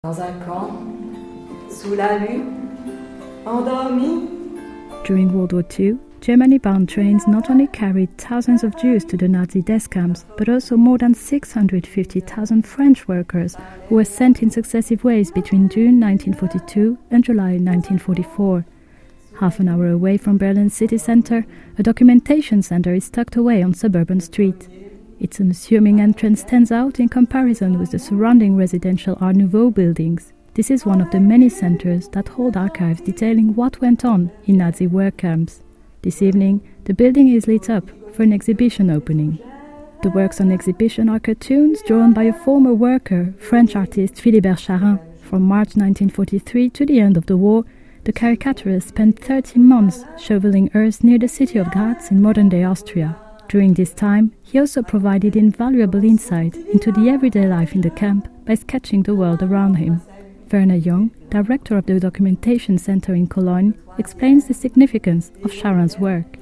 Dans un camp, sous la lune, endormi. During World War II, Germany-bound trains not only carried thousands of Jews to the Nazi death camps, but also more than 650,000 French workers who were sent in successive waves between June 1942 and July 1944. Half an hour away from Berlin's city centre, a documentation centre is tucked away on suburban street. Its unassuming entrance stands out in comparison with the surrounding residential Art Nouveau buildings. This is one of the many centres that hold archives detailing what went on in Nazi work camps. This evening, the building is lit up for an exhibition opening. The works on exhibition are cartoons drawn by a former worker, French artist Philibert Charrin. From March 1943 to the end of the war, the caricaturist spent 30 months shoveling earth near the city of Graz in modern-day Austria. During this time, he also provided invaluable insight into the everyday life in the camp by sketching the world around him. Werner Jung, director of the Documentation Center in Cologne, explains the significance of Charrin's work.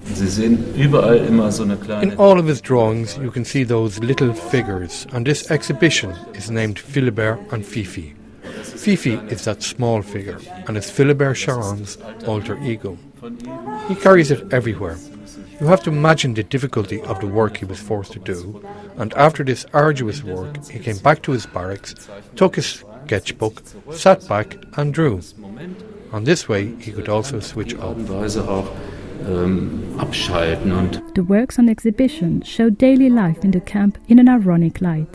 In all of his drawings, you can see those little figures, and this exhibition is named Philibert and Fifi. Fifi is that small figure, and is Philibert Charrin's alter ego. He carries it everywhere. You have to imagine the difficulty of the work he was forced to do, and after this arduous work, he came back to his barracks, took his sketchbook, sat back and drew. On this way, he could also switch off. The works on exhibition show daily life in the camp in an ironic light.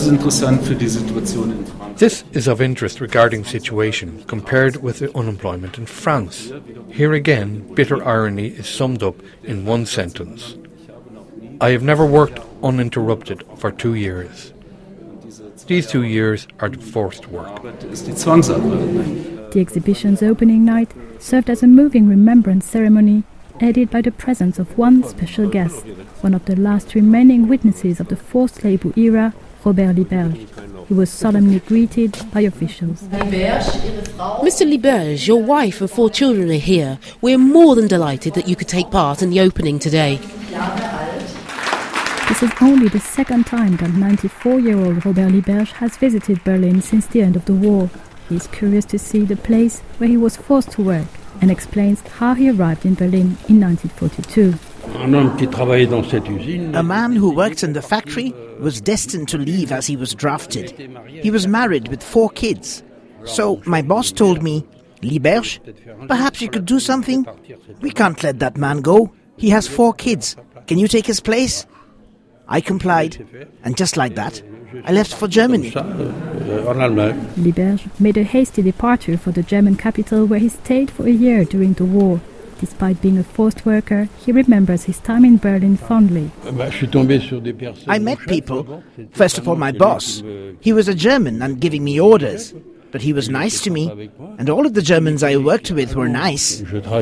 This is of interest regarding situation compared with the unemployment in France. Here again, bitter irony is summed up in one sentence. I have never worked uninterrupted for 2 years. These 2 years are the forced work. The exhibition's opening night served as a moving remembrance ceremony, aided by the presence of one special guest, one of the last remaining witnesses of the forced labor era, Robert Liberge. He was solemnly greeted by officials. Mr. Liberge, your wife and 4 children are here. We're more than delighted that you could take part in the opening today. This is only the second time that 94-year-old Robert Liberge has visited Berlin since the end of the war. He is curious to see the place where he was forced to work, and explains how he arrived in Berlin in 1942. A man who worked in the factory was destined to leave as he was drafted. He was married with 4 kids. So my boss told me, Liberge, perhaps you could do something? We can't let that man go. He has 4 kids. Can you take his place? I complied, and just like that, I left for Germany. Liberge made a hasty departure for the German capital, where he stayed for a year during the war. Despite being a forced worker, he remembers his time in Berlin fondly. I met people. First of all, my boss. He was a German and giving me orders. But he was nice to me, and all of the Germans I worked with were nice.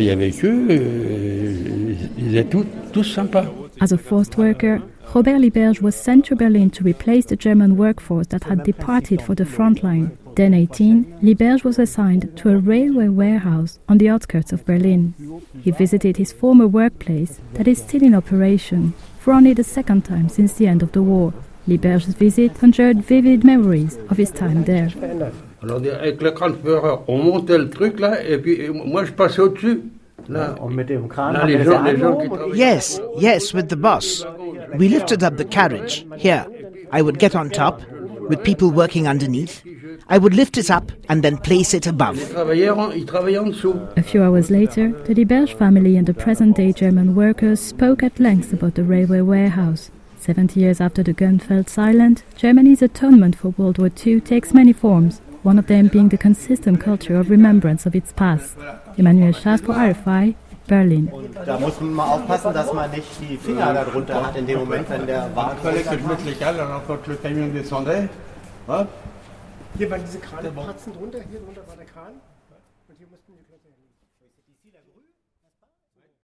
As a forced worker, Robert Liberge was sent to Berlin to replace the German workforce that had departed for the front line. Then 18, Liberge was assigned to a railway warehouse on the outskirts of Berlin. He visited his former workplace that is still in operation for only the second time since the end of the war. Liberge's visit conjured vivid memories of his time there. Yes, with the bus. We lifted up the carriage. Here, I would get on top, with people working underneath. I would lift it up and then place it above. A few hours later, the Liberge family and the present-day German workers spoke at length about the railway warehouse. 70 years after the gun fell silent, Germany's atonement for World War II takes many forms, one of them being the consistent culture of remembrance of its past. Emmanuel Schaas for RFI, Berlin. Da muss man mal aufpassen, dass man nicht die Finger darunter hat in dem Moment, wenn der Wagen... Hier waren diese Krane, die platzen drunter, hier drunter war der Kran. Und hier mussten die